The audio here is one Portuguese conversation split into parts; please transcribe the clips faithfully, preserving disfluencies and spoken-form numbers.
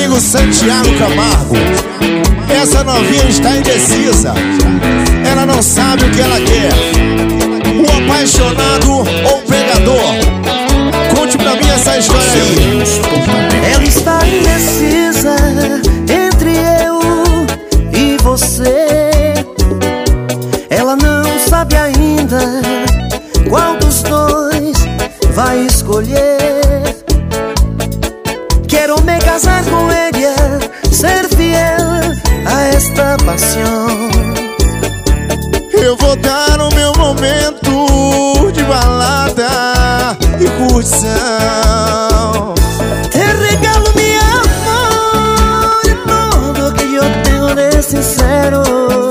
amigo Santiago Camargo. Essa novinha está indecisa, ela não sabe o que ela quer. Um apaixonado ou um pegador? Conte pra mim essa história aí. Ela está indecisa entre eu e você. Ela não sabe ainda qual dos dois vai escolher. Quero me casar com ele, ser fiel a esta paixão. Eu vou dar o meu momento de balada e curtição. Te regalo mi amor e tudo que eu tenho de sincero.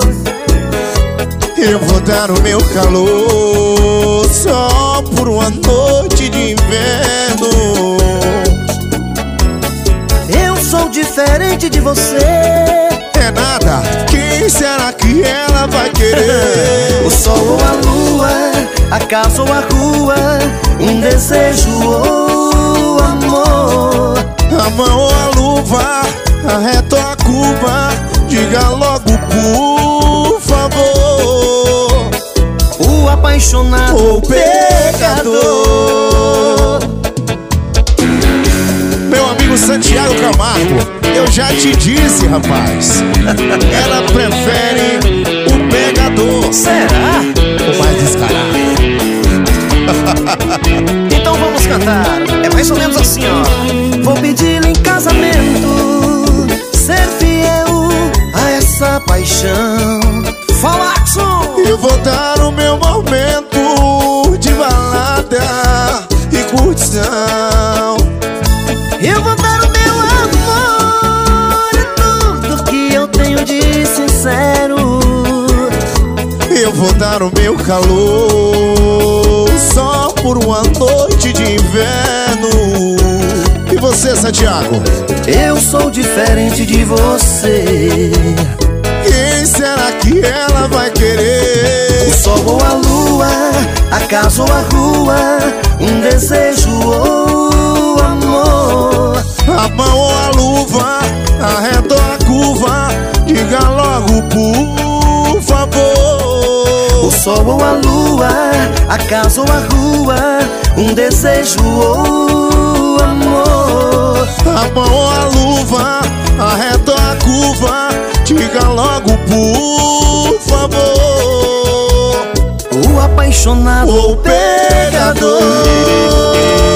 Eu vou dar o meu calor só por uma noite de inverno. Eu sou diferente de você. É nada, quem será que ela vai querer? O sol ou a lua, a casa ou a rua, um desejo ou amor. A mão ou a luva, a reta ou a curva, diga logo por favor. O apaixonado ou o pecador? Meu amigo Santiago Camargo, eu já te disse, rapaz, ela prefere o pegador. Será? O mais descarado. Então vamos cantar. É mais ou menos assim, ó. Vou pedir em casamento, ser fiel a essa paixão. Fala, Axon! Eu vou dar o meu momento de balada e curtição. Eu vou dar o meu amor e tudo que eu tenho de sincero. Eu vou dar o meu calor só por uma noite de inverno. E você, Santiago? Eu sou diferente de você. Quem será que ela vai querer? O sol ou a lua, a casa ou a rua, um desejo ou amor. A mão ou a luva, a reta ou a curva, diga logo por favor. O sol ou a lua, a casa ou a rua, um desejo ou amor. A mão ou a luva, a reta ou a curva, diga logo por favor. O apaixonado ou o pegador?